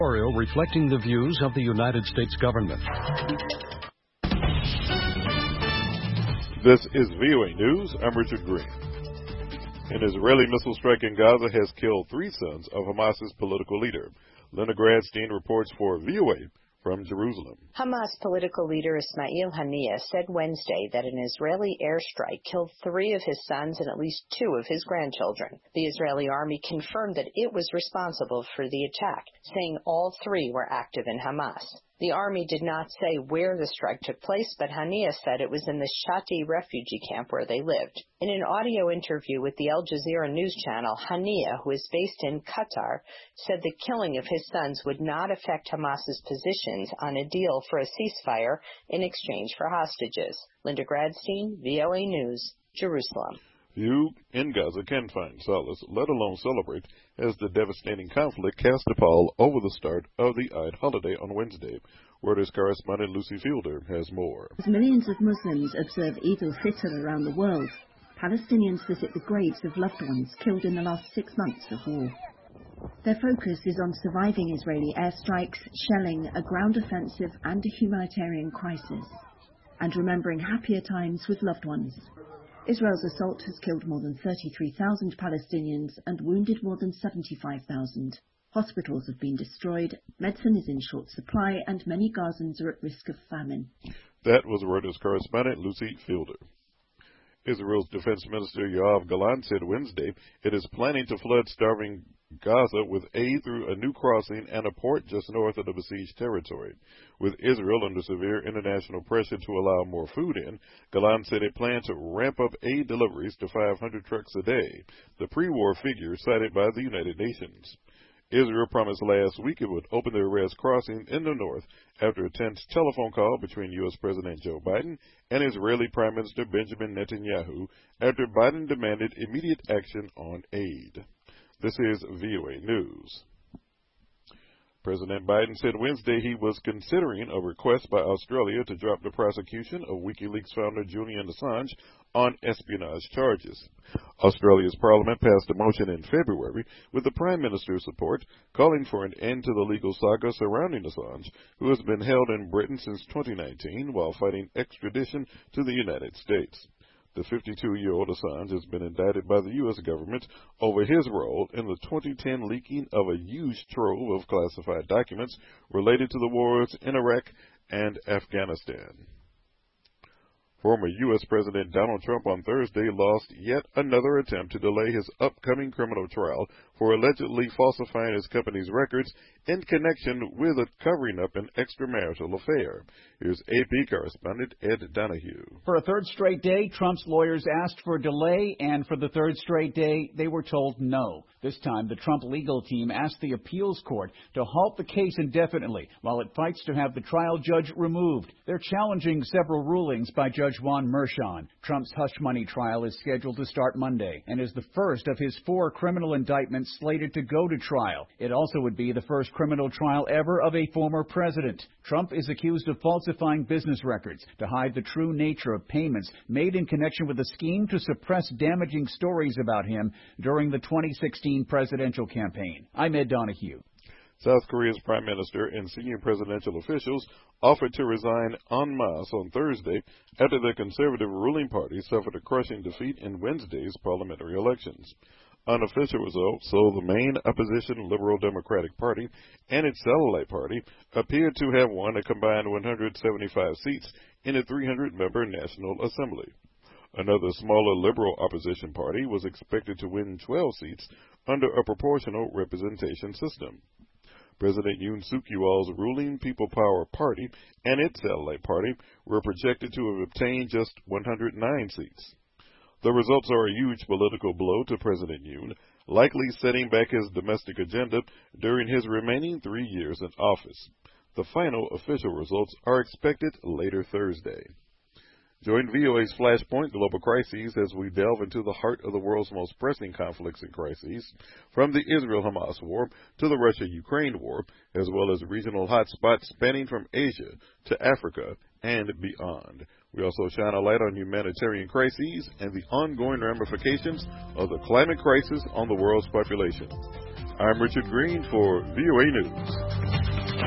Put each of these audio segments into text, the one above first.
Editorial reflecting the views of the United States government. This is VOA News. I'm Richard Green. An Israeli missile strike in Gaza has killed 3 sons of Hamas's political leader. Linda Gradstein reports for VOA from Jerusalem. Hamas political leader Ismail Haniyeh said Wednesday that an Israeli airstrike killed 3 of his sons and at least 2 of his grandchildren. The Israeli army confirmed that it was responsible for the attack, saying all 3 were active in Hamas. The army did not say where the strike took place, but Haniyeh said it was in the Shati refugee camp where they lived. In an audio interview with the Al Jazeera news channel, Haniyeh, who is based in Qatar, said the killing of his sons would not affect Hamas's positions on a deal for a ceasefire in exchange for hostages. Linda Gradstein, VOA News, Jerusalem. Few in Gaza can find solace, let alone celebrate, as the devastating conflict cast a pall over the start of the Eid holiday on Wednesday. Reuters correspondent Lucy Fielder has more. As millions of Muslims observe Eid al-Fitr around the world, Palestinians visit the graves of loved ones killed in the last 6 months of war. Their focus is on surviving Israeli airstrikes, shelling, a ground offensive and a humanitarian crisis, and remembering happier times with loved ones. Israel's assault has killed more than 33,000 Palestinians and wounded more than 75,000. Hospitals have been destroyed, medicine is in short supply, and many Gazans are at risk of famine. That was Reuters correspondent Lucy Fielder. Israel's Defense Minister Yoav Gallant said Wednesday it is planning to flood starving Gaza with aid through a new crossing and a port just north of the besieged territory. With Israel under severe international pressure to allow more food in, Gallant said it planned to ramp up aid deliveries to 500 trucks a day, the pre-war figure cited by the United Nations. Israel promised last week it would open the Erez crossing in the north after a tense telephone call between U.S. President Joe Biden and Israeli Prime Minister Benjamin Netanyahu after Biden demanded immediate action on aid. This is VOA News. President Biden said Wednesday he was considering a request by Australia to drop the prosecution of WikiLeaks founder Julian Assange on espionage charges. Australia's parliament passed a motion in February with the Prime Minister's support calling for an end to the legal saga surrounding Assange, who has been held in Britain since 2019 while fighting extradition to the United States. The 52-year-old Assange has been indicted by the U.S. government over his role in the 2010 leaking of a huge trove of classified documents related to the wars in Iraq and Afghanistan. Former U.S. President Donald Trump on Thursday lost yet another attempt to delay his upcoming criminal trial for allegedly falsifying his company's records in connection with a covering up an extramarital affair. Here's AP correspondent Ed Donahue. For a third straight day, Trump's lawyers asked for a delay, and for the third straight day, they were told no. This time, the Trump legal team asked the appeals court to halt the case indefinitely while it fights to have the trial judge removed. They're challenging several rulings by Judge Juan Merchan. Trump's hush money trial is scheduled to start Monday and is the first of his 4 criminal indictments slated to go to trial. It also would be the first criminal trial ever of a former president. Trump is accused of falsifying business records to hide the true nature of payments made in connection with a scheme to suppress damaging stories about him during the 2016 presidential campaign. I'm Ed Donahue. South Korea's prime minister and senior presidential officials offered to resign en masse on Thursday after the conservative ruling party suffered a crushing defeat in Wednesday's parliamentary elections. Unofficial results show the main opposition Liberal Democratic Party and its satellite party appeared to have won a combined 175 seats in a 300-member National Assembly. Another smaller liberal opposition party was expected to win 12 seats under a proportional representation system. President Yoon Suk-yeol's ruling People Power Party and its satellite party were projected to have obtained just 109 seats. The results are a huge political blow to President Yoon, likely setting back his domestic agenda during his remaining 3 years in office. The final official results are expected later Thursday. Join VOA's Flashpoint Global Crises as we delve into the heart of the world's most pressing conflicts and crises, from the Israel-Hamas war to the Russia-Ukraine war, as well as regional hotspots spanning from Asia to Africa and beyond. We also shine a light on humanitarian crises and the ongoing ramifications of the climate crisis on the world's population. I'm Richard Green for VOA News.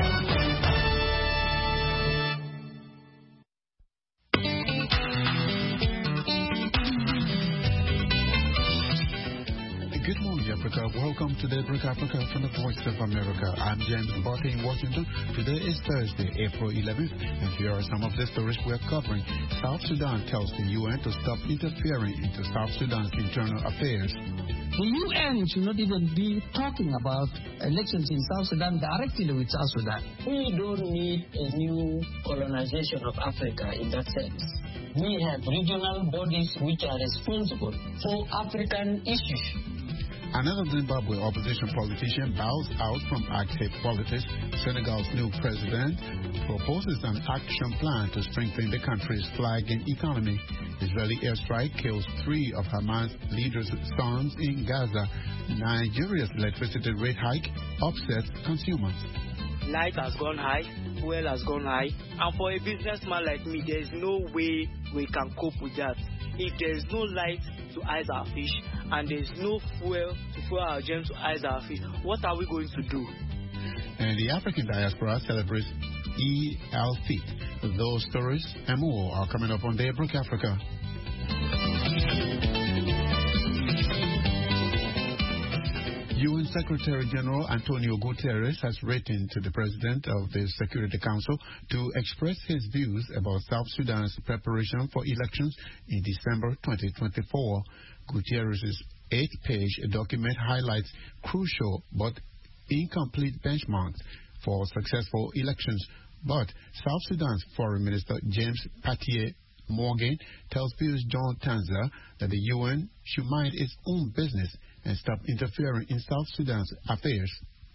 Welcome to Daybreak Africa from the Voice of America. I'm James Barty in Washington. Today is Thursday, April 11th, and here are some of the stories we're covering. South Sudan tells the UN to stop interfering into South Sudan's internal affairs. The UN should not even be talking about elections in South Sudan directly with South Sudan. We don't need a new colonization of Africa in that sense. We have regional bodies which are responsible for African issues. Another Zimbabwe opposition politician bows out from active politics. Senegal's new president proposes an action plan to strengthen the country's flagging economy. Israeli airstrike kills 3 of Hamas leaders' sons in Gaza. Nigeria's electricity rate hike upsets consumers. Light has gone high, fuel has gone high, and for a businessman like me, there is no way we can cope with that. If there is no light to ice our fish, and there is no fuel to fuel our gems to ice our fish, what are we going to do? And the African diaspora celebrates El Fit. Those stories and more are coming up on Daybreak Africa. UN Secretary General Antonio Guterres has written to the President of the Security Council to express his views about South Sudan's preparation for elections in December 2024. Guterres' 8-page document highlights crucial but incomplete benchmarks for successful elections. But South Sudan's Foreign Minister James Patier Morgan tells Piers John Tanza that the UN should mind its own business and stop interfering in South Sudan's affairs.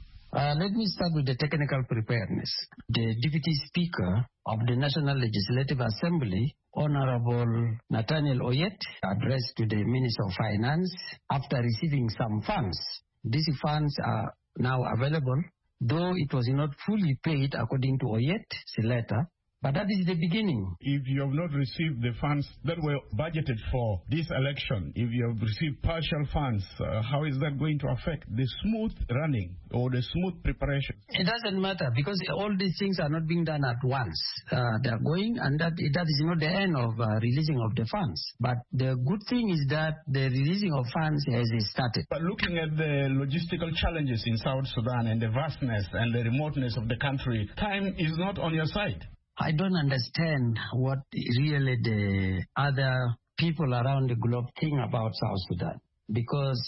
Let me start with the technical preparedness. The Deputy Speaker of the National Legislative Assembly, Honorable Nathaniel Oyet, addressed to the Minister of Finance after receiving some funds. These funds are now available, though it was not fully paid according to Oyet's letter. But that is the beginning. If you have not received the funds that were budgeted for this election, if you have received partial funds, how is that going to affect the smooth running or the smooth preparation? It doesn't matter because all these things are not being done at once. They are going, and that is not the end of releasing of the funds. But the good thing is that the releasing of funds has started. But looking at the logistical challenges in South Sudan and the vastness and the remoteness of the country, time is not on your side. I don't understand what really the other people around the globe think about South Sudan. Because,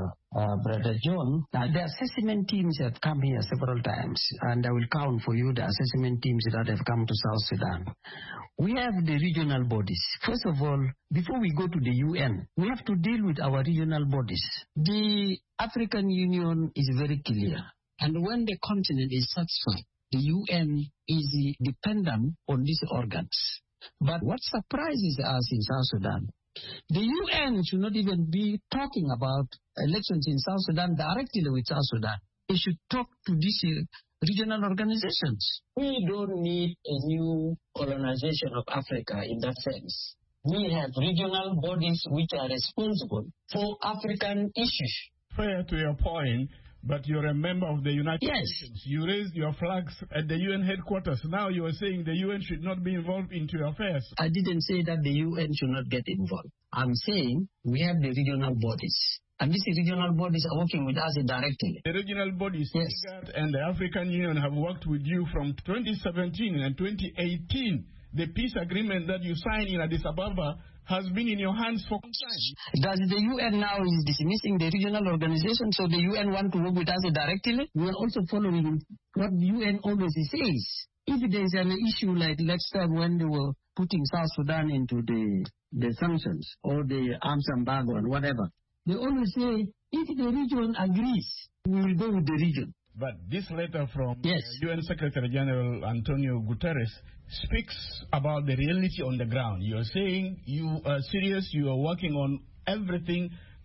Brother John, the assessment teams have come here several times, and I will count for you the assessment teams that have come to South Sudan. We have the regional bodies. First of all, before we go to the UN, we have to deal with our regional bodies. The African Union is very clear. And when the continent is satisfied, the UN is dependent on these organs. But what surprises us in South Sudan, the UN should not even be talking about elections in South Sudan directly with South Sudan. It should talk to these regional organizations. We don't need a new colonization of Africa in that sense. We have regional bodies which are responsible for African issues. Fair to your point. But you're a member of the United Nations. You raised your flags at the UN headquarters. Now you are saying the UN should not be involved into your affairs. I didn't say that the UN should not get involved. I'm saying we have the regional bodies. And these regional bodies are working with us directly. The regional bodies, yes, and the African Union have worked with you from 2017 and 2018. The peace agreement that you signed in Addis Ababa has been in your hands for some time. Does the UN now is dismissing the regional organization, so the UN want to work with us directly? We are also following what the UN always says. If there is an issue like last time when they were putting South Sudan into the sanctions or the arms embargo and whatever, they always say, if the region agrees, we will go with the region. But this letter from UN Secretary General Antonio Guterres speaks about the reality on the ground. You are saying you are serious, you are working on everything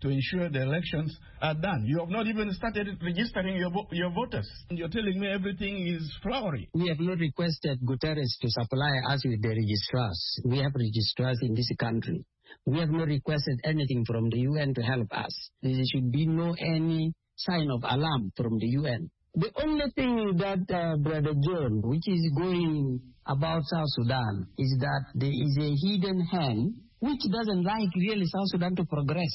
to ensure the elections are done. You have not even started registering your voters. And you're telling me everything is flowery. We have not requested Guterres to supply us with the registrars. We have registrars in this country. We have not requested anything from the UN to help us. There should be no any sign of alarm from the UN. The only thing that Brother John, which is going about South Sudan, is that there is a hidden hand which doesn't like really South Sudan to progress.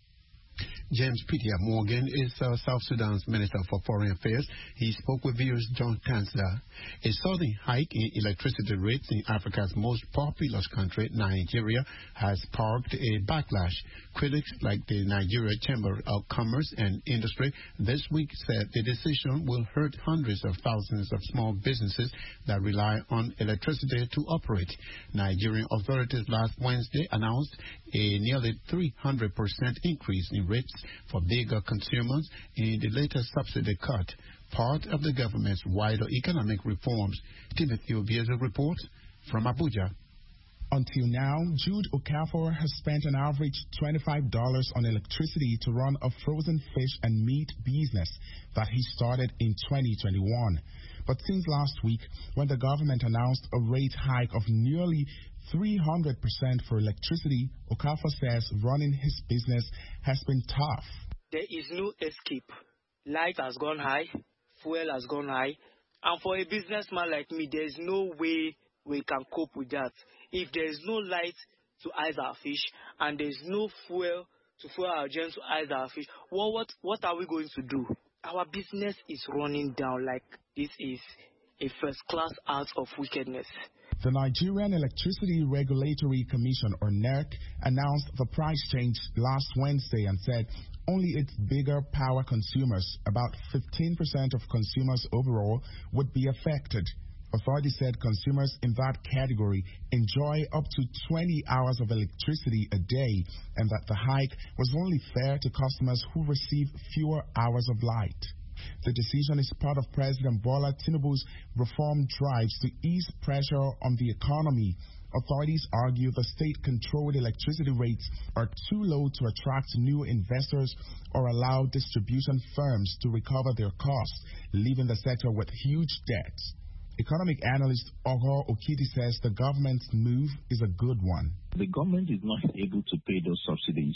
James Peter Morgan is South Sudan's Minister for Foreign Affairs. He spoke with viewers John Kansler. A sudden hike in electricity rates in Africa's most populous country, Nigeria, has sparked a backlash. Critics like the Nigeria Chamber of Commerce and Industry this week said the decision will hurt hundreds of thousands of small businesses that rely on electricity to operate. Nigerian authorities last Wednesday announced a nearly 300% increase in rates for bigger consumers in the latest subsidy cut, part of the government's wider economic reforms. Timothy Obiezo reports from Abuja. Until now, Jude Okafor has spent an average $25 on electricity to run a frozen fish and meat business that he started in 2021. But since last week, when the government announced a rate hike of nearly 300% for electricity, Okafor says running his business has been tough. There is no escape. Light has gone high, fuel has gone high, and for a businessman like me, there is no way we can cope with that. If there is no light to ice our fish, and there is no fuel to fuel our gens to ice our fish, what are we going to do? Our business is running down like this is a first-class act of wickedness. The Nigerian Electricity Regulatory Commission, or NERC, announced the price change last Wednesday and said only its bigger power consumers, about 15% of consumers overall, would be affected. Authorities said consumers in that category enjoy up to 20 hours of electricity a day, and that the hike was only fair to customers who receive fewer hours of light. The decision is part of President Bola Tinubu's reform drives to ease pressure on the economy. Authorities argue the state-controlled electricity rates are too low to attract new investors or allow distribution firms to recover their costs, leaving the sector with huge debts. Economic analyst Ogo Okidi says the government's move is a good one. The government is not able to pay those subsidies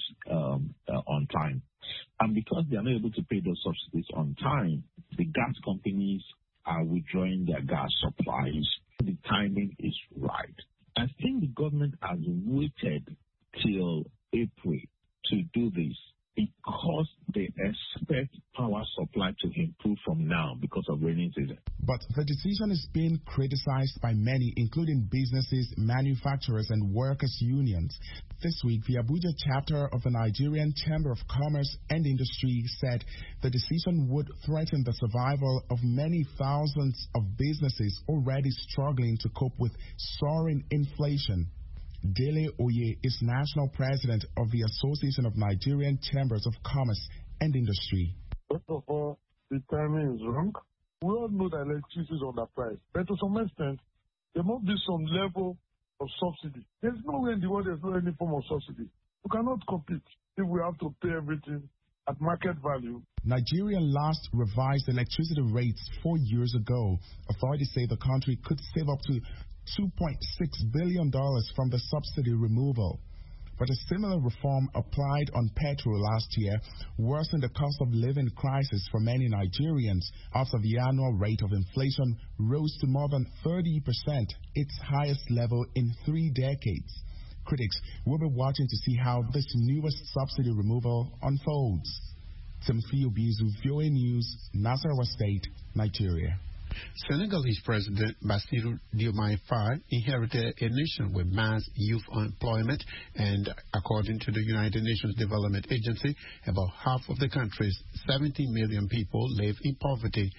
on time. And because they are not able to pay those subsidies on time, the gas companies are withdrawing their gas supplies. The timing is right. I think the government has waited till April to do this because they expect power supply to improve from now because of rainy season. But the decision is being criticized by many, including businesses, manufacturers, and workers' unions. This week, the Abuja chapter of the Nigerian Chamber of Commerce and Industry said the decision would threaten the survival of many thousands of businesses already struggling to cope with soaring inflation. Dele Oye is national president of the Association of Nigerian Chambers of Commerce and Industry. First of all, the timing is wrong. We all know that electricity is underpriced, but to some extent, there must be some level of subsidy. There's nowhere in the world there's no any form of subsidy. We cannot compete if we have to pay everything at market value. Nigeria last revised electricity rates 4 years ago. Authorities say the country could save up to $2.6 billion from the subsidy removal. But a similar reform applied on petrol last year worsened the cost of living crisis for many Nigerians after the annual rate of inflation rose to more than 30%, its highest level in 3 decades. Critics will be watching to see how this newest subsidy removal unfolds. Timothy Obiezo, VOA News, Nasarawa State, Nigeria. Senegalese President Bassirou Diomaye Faye inherited a nation with mass youth unemployment, and according to the United Nations Development Agency, about half of the country's 17 million people live in poverty.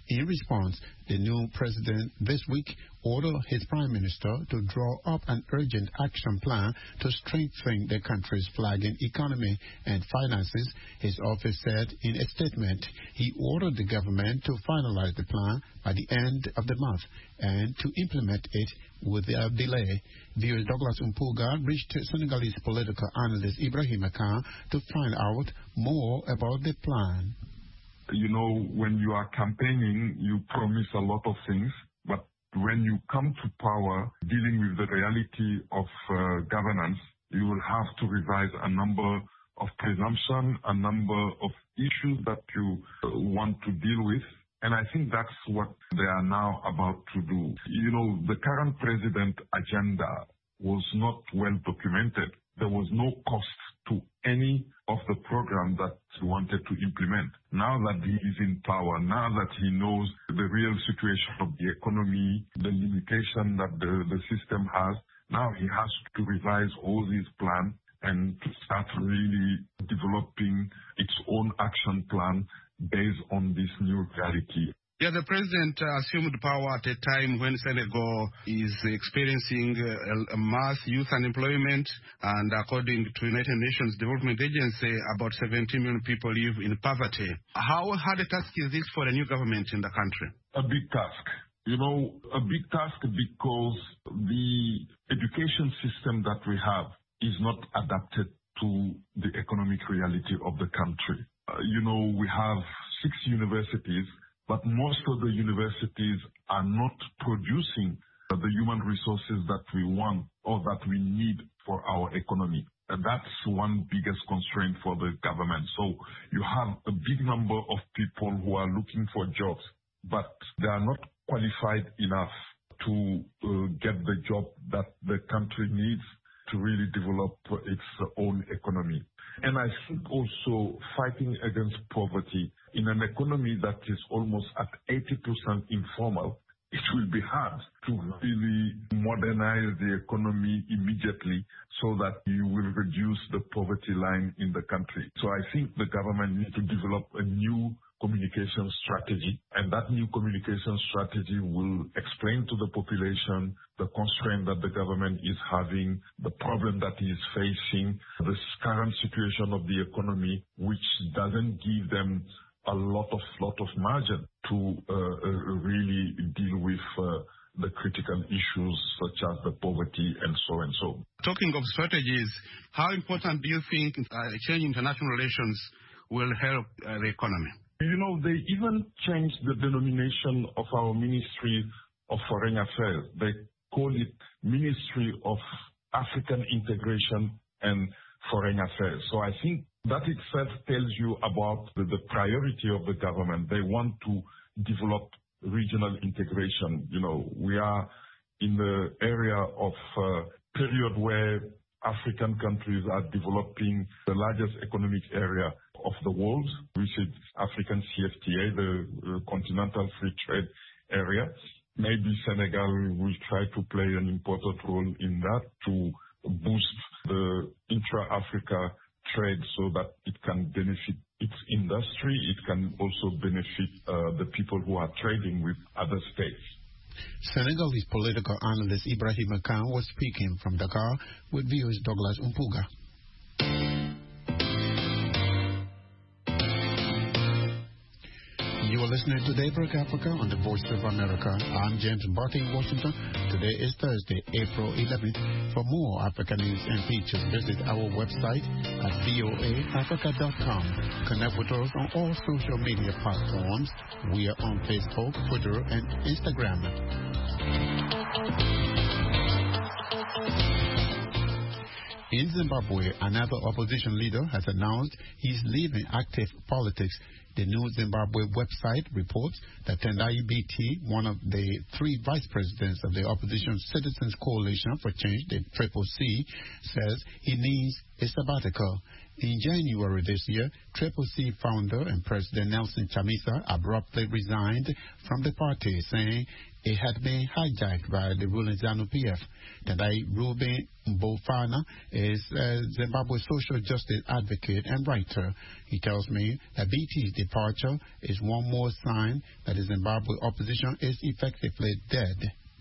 In response, the new president this week ordered his prime minister to draw up an urgent action plan to strengthen the country's flagging economy and finances. His office said in a statement he ordered the government to finalize the plan by the end of the month and to implement it without delay. VOA Douglas Umpuga reached Senegalese political analyst Ibrahima Khan to find out more about the plan. You know, when you are campaigning, you promise a lot of things, but when you come to power, dealing with the reality of governance, you will have to revise a number of presumptions, a number of issues that you want to deal with. And I think that's what they are now about to do. You know, the current president agenda was not well documented. There was no cost to any of the program that he wanted to implement. Now that he is in power, now that he knows the real situation of the economy, the limitation that the system has, now he has to revise all these plans and to start really developing its own action plan based on this new reality. Yeah, the president assumed power at a time when Senegal is experiencing a mass youth unemployment, and according to United Nations Development Agency, about 17 million people live in poverty. How hard a task is this for a new government in the country? A big task. You know, a big task because the education system that we have is not adapted to the economic reality of the country. You know, we have 6 universities, but most of the universities are not producing the human resources that we want or that we need for our economy. And that's one biggest constraint for the government. So you have a big number of people who are looking for jobs, but they are not qualified enough to get the job that the country needs to really develop its own economy. And I think also fighting against poverty in an economy that is almost at 80% informal, it will be hard to really modernize the economy immediately so that you will reduce the poverty line in the country. So I think the government needs to develop a new communication strategy, and that new communication strategy will explain to the population the constraint that the government is having, the problem that is facing, the current situation of the economy, which doesn't give them a lot of margin to really deal with the critical issues such as the poverty and so and so. Talking of strategies, how important do you think changing international relations will help the economy? You know, they even changed the denomination of our Ministry of Foreign Affairs. They call it Ministry of African Integration and Foreign Affairs. So I think that itself tells you about the priority of the government. They want to develop regional integration. You know, we are in the area of period where African countries are developing the largest economic area of the world, which is African CFTA, the Continental Free Trade Area. Maybe Senegal will try to play an important role in that to boost the intra-Africa trade so that it can benefit its industry. It can also benefit the people who are trading with other states. Senegalese political analyst Ibrahima Khan was speaking from Dakar with VOA's Douglas Umpuga. You are listening to Daybreak Africa on the Voice of America. I'm James Barton in Washington. Today is Thursday, April 11th. For more Africa news and features, visit our website at voaafrica.com. Connect with us on all social media platforms. We are on Facebook, Twitter, and Instagram. In Zimbabwe, another opposition leader has announced he's leaving active politics. The New Zimbabwe website reports that Tendai Biti, one of the 3 vice presidents of the opposition Citizens Coalition for Change, the CCC, says he needs a sabbatical. In January this year, CCC founder and President Nelson Chamisa abruptly resigned from the party, saying it had been hijacked by the ruling ZANU-PF. Tendai Ruben Mbofana is a Zimbabwe social justice advocate and writer. He tells me that BT's departure is one more sign that the Zimbabwe opposition is effectively dead.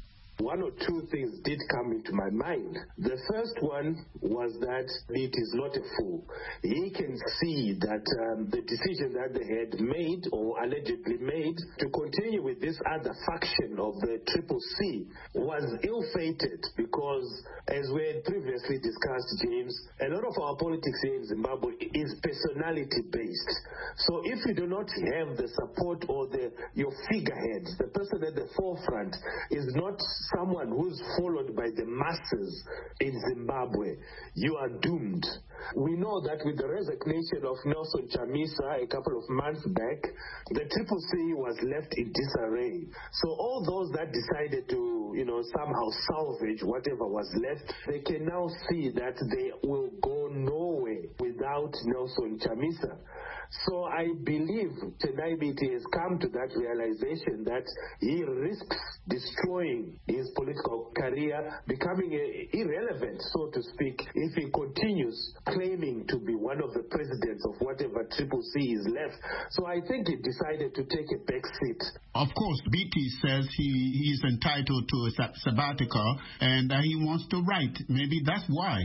One or two things did come into my mind. The first one was that it is not a fool. He can see that the decision that they had made or allegedly made to continue with this other faction of the CCC was ill-fated because, as we had previously discussed, James, a lot of our politics here in Zimbabwe is personality-based. So if you do not have the support or your figurehead, the person at the forefront is not someone who's followed by the masses in Zimbabwe, you are doomed. We know that with the resignation of Nelson Chamisa a couple of months back, the CCC was left in disarray. So all those that decided to, somehow salvage whatever was left, they can now see that they will go nowhere without Nelson Chamisa. So I believe Tendai Biti has come to that realization that he risks destroying his political career, becoming irrelevant, so to speak, if he continues claiming to be one of the presidents of whatever CCC is left. So I think he decided to take a back seat. Of course, Biti says he is entitled to a sabbatical and he wants to write. Maybe that's why.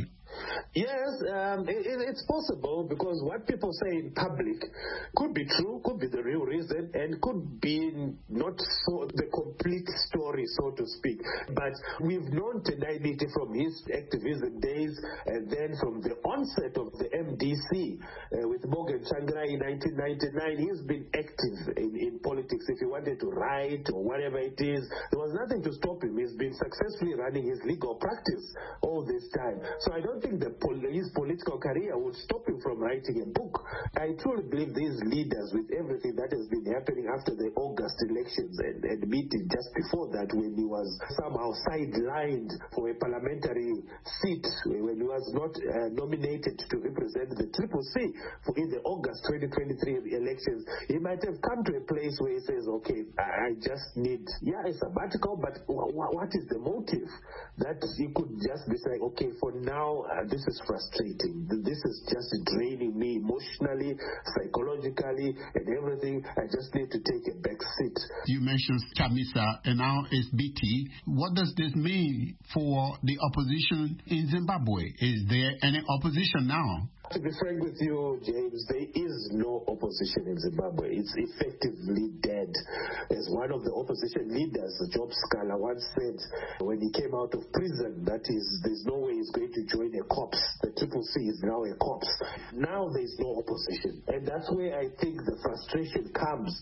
Yes, it's possible because what people say in public could be true, could be the real reason, and could be not so the complete story, so to speak. But we've known Tendai Biti from his activism days, and then from the onset of the MDC with Morgan Tsvangirai in 1999, he's been active in politics. If he wanted to write or whatever it is, there was nothing to stop him. He's been successfully running his legal practice all this time. So I don't think his political career would stop him from writing a book. I truly believe these leaders, with everything that has been happening after the August elections and meeting just before that, when he was somehow sidelined for a parliamentary seat, when he was not nominated to represent the CCC in the August 2023 elections, he might have come to a place where he says, okay, I just need, a sabbatical, but what is the motive? That he could just be saying, okay, for now, this is frustrating. This is just draining me emotionally, psychologically, and everything. I just need to take a back seat. You mentioned Chamisa, and now it's BT. What does this mean for the opposition in Zimbabwe? Is there any opposition now? To be frank with you, James, there is no opposition in Zimbabwe. It's effectively dead. As one of the opposition leaders, Job Scala, once said when he came out of prison, that is, there's no way he's going to join a corps. The CCC is now a corps. Now there's no opposition. And that's where I think the frustration comes.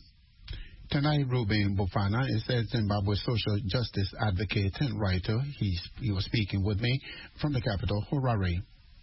Tendai Ruben Mbofana is a Zimbabwe social justice advocate and writer. He was speaking with me from the capital, Harare.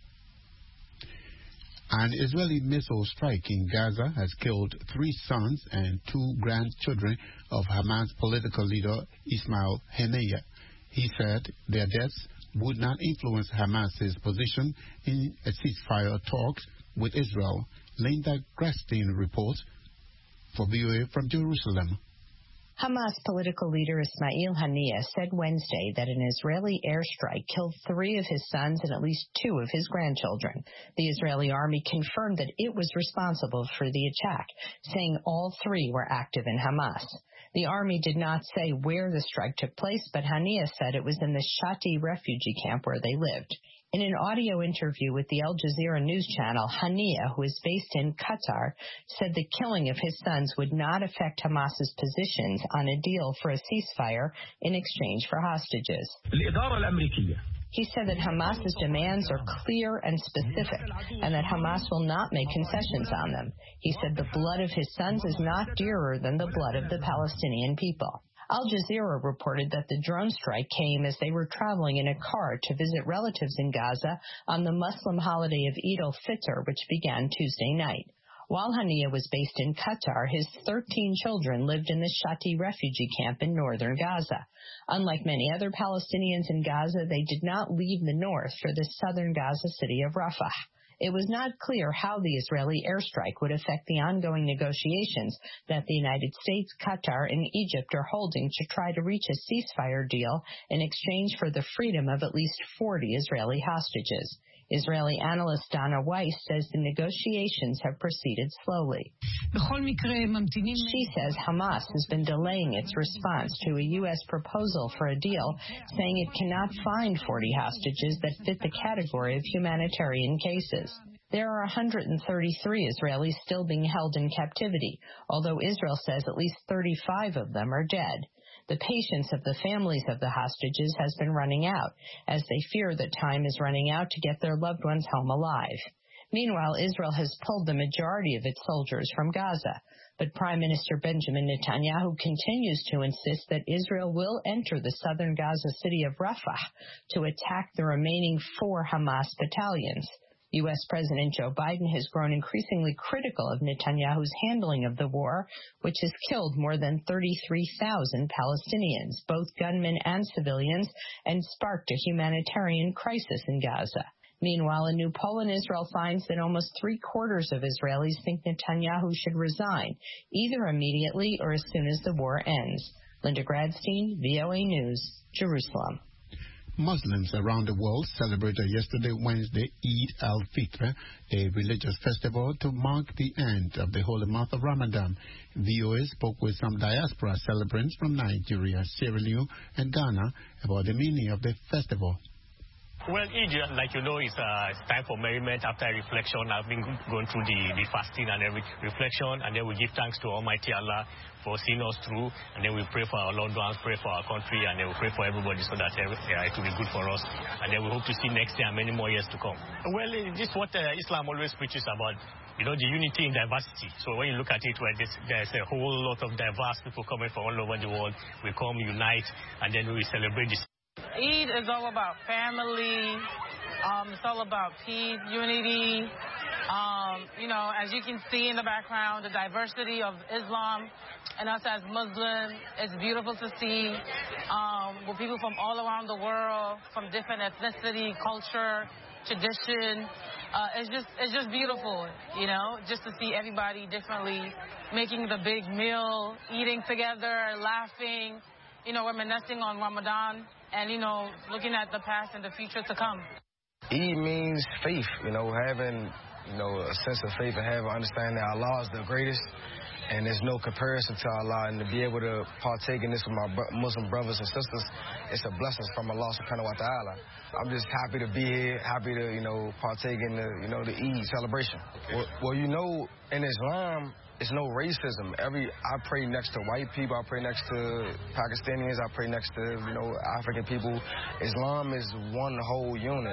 An Israeli missile strike in Gaza has killed 3 sons and 2 grandchildren of Hamas political leader Ismail Haniyeh. He said their deaths would not influence Hamas's position in a ceasefire talks with Israel. Linda Grasstein reports for VOA from Jerusalem. Hamas political leader Ismail Haniyeh said Wednesday that an Israeli airstrike killed 3 of his sons and at least 2 of his grandchildren. The Israeli army confirmed that it was responsible for the attack, saying all 3 were active in Hamas. The army did not say where the strike took place, but Haniyeh said it was in the Shati refugee camp where they lived. In an audio interview with the Al Jazeera news channel, Haniyeh, who is based in Qatar, said the killing of his sons would not affect Hamas's positions on a deal for a ceasefire in exchange for hostages. He said that Hamas's demands are clear and specific, and that Hamas will not make concessions on them. He said the blood of his sons is not dearer than the blood of the Palestinian people. Al Jazeera reported that the drone strike came as they were traveling in a car to visit relatives in Gaza on the Muslim holiday of Eid al-Fitr, which began Tuesday night. While Haniyeh was based in Qatar, his 13 children lived in the Shati refugee camp in northern Gaza. Unlike many other Palestinians in Gaza, they did not leave the north for the southern Gaza city of Rafah. It was not clear how the Israeli airstrike would affect the ongoing negotiations that the United States, Qatar, and Egypt are holding to try to reach a ceasefire deal in exchange for the freedom of at least 40 Israeli hostages. Israeli analyst Dana Weiss says the negotiations have proceeded slowly. She says Hamas has been delaying its response to a U.S. proposal for a deal, saying it cannot find 40 hostages that fit the category of humanitarian cases. There are 133 Israelis still being held in captivity, although Israel says at least 35 of them are dead. The patience of the families of the hostages has been running out, as they fear that time is running out to get their loved ones home alive. Meanwhile, Israel has pulled the majority of its soldiers from Gaza, but Prime Minister Benjamin Netanyahu continues to insist that Israel will enter the southern Gaza city of Rafah to attack the remaining 4 Hamas battalions. U.S. President Joe Biden has grown increasingly critical of Netanyahu's handling of the war, which has killed more than 33,000 Palestinians, both gunmen and civilians, and sparked a humanitarian crisis in Gaza. Meanwhile, a new poll in Israel finds that almost 3/4 of Israelis think Netanyahu should resign, either immediately or as soon as the war ends. Linda Gradstein, VOA News, Jerusalem. Muslims around the world celebrated yesterday, Wednesday, Eid al-Fitr, a religious festival to mark the end of the holy month of Ramadan. VOA spoke with some diaspora celebrants from Nigeria, Sierra Leone, and Ghana about the meaning of the festival. Well, Eid, like you know, it's time for merriment after reflection. I've been going through the fasting and every reflection, and then we give thanks to Almighty Allah for seeing us through, and then we pray for our loved ones, pray for our country, and then we pray for everybody so that it will be good for us. And then we hope to see next year and many more years to come. Well, this is what Islam always preaches about. You know, the unity in diversity. So when you look at it, where there's a whole lot of diverse people coming from all over the world, we come, unite, and then we celebrate this. Eid is all about family. It's all about peace, unity. You know, as you can see in the background, the diversity of Islam and us as Muslims, it's beautiful to see. With people from all around the world, from different ethnicity, culture, tradition. It's just beautiful, you know, just to see everybody differently, making the big meal, eating together, laughing, you know, reminiscing on Ramadan, and, you know, looking at the past and the future to come. Eid means faith, you know, having, you know, a sense of faith and having understanding that Allah is the greatest and there's no comparison to Allah, and to be able to partake in this with my Muslim brothers and sisters, it's a blessing from Allah subhanahu wa ta'ala. I'm just happy to be here, happy to, you know, partake in the, you know, the Eid celebration. Well, you know, in Islam, it's no racism. I pray next to white people, I pray next to Pakistanis, I pray next to, you know, African people. Islam is one whole unit.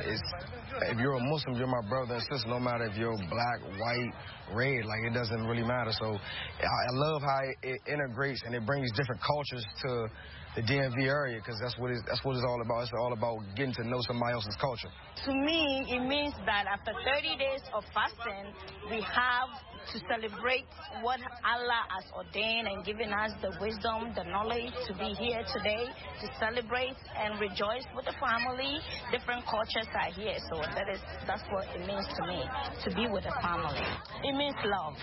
If you're a Muslim, you're my brother and sister, no matter if you're black, white, red, like, it doesn't really matter. So I love how it integrates and it brings different cultures to the DMV area, because that's what it's all about. It's all about getting to know somebody else's culture. To me, it means that after 30 days of fasting, we have to celebrate what Allah has ordained and given us the wisdom, the knowledge to be here today, to celebrate and rejoice with the family. Different cultures are here, so that's what it means to me, to be with the family. It means love.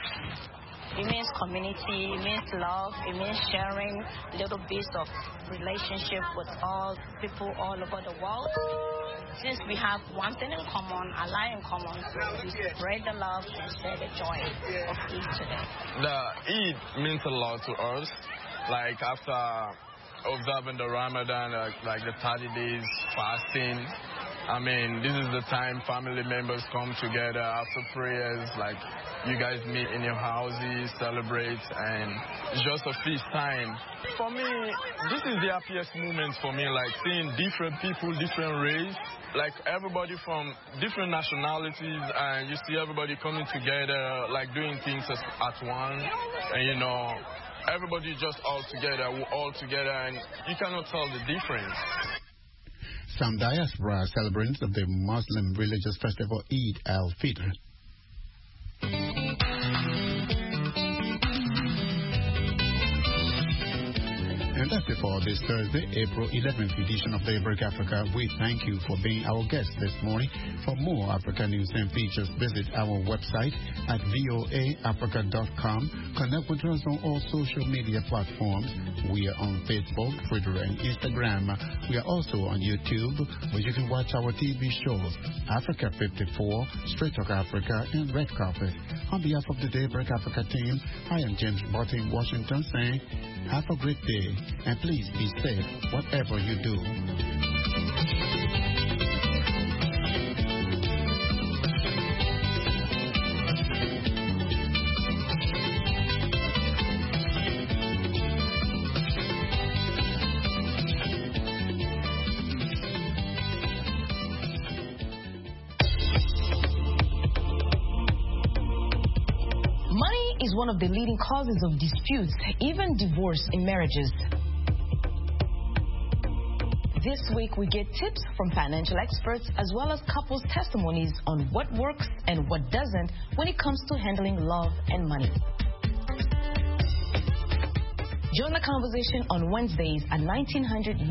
It means community, it means love, it means sharing little bits of relationship with all people all over the world. Since we have one thing in common, Allah in common, so we spread the love and share the joy of Eid today. The Eid means a lot to us. Like, after observing the Ramadan, like the 30 days fasting, I mean, this is the time family members come together after prayers, like, you guys meet in your houses, celebrate, and it's just a feast time. For me, this is the happiest moment for me, like seeing different people, different race, like everybody from different nationalities, and you see everybody coming together, like doing things at once, and, you know, everybody just all together, and you cannot tell the difference. Some diaspora celebrants of the Muslim religious festival Eid al-Fitr. And that's it for this Thursday, April 11th edition of Daybreak Africa. We thank you for being our guest this morning. For more Africa news and features, visit our website at voaafrica.com. Connect with us on all social media platforms. We are on Facebook, Twitter, and Instagram. We are also on YouTube, where you can watch our TV shows, Africa 54, Straight Talk Africa, and Red Carpet. On behalf of the Daybreak Africa team, I am James Botte in Washington saying, have a great day, and please be safe, whatever you do. Is one of the leading causes of disputes, even divorce in marriages. This week we get tips from financial experts as well as couples' testimonies on what works and what doesn't when it comes to handling love and money. Join the conversation on Wednesdays at 1900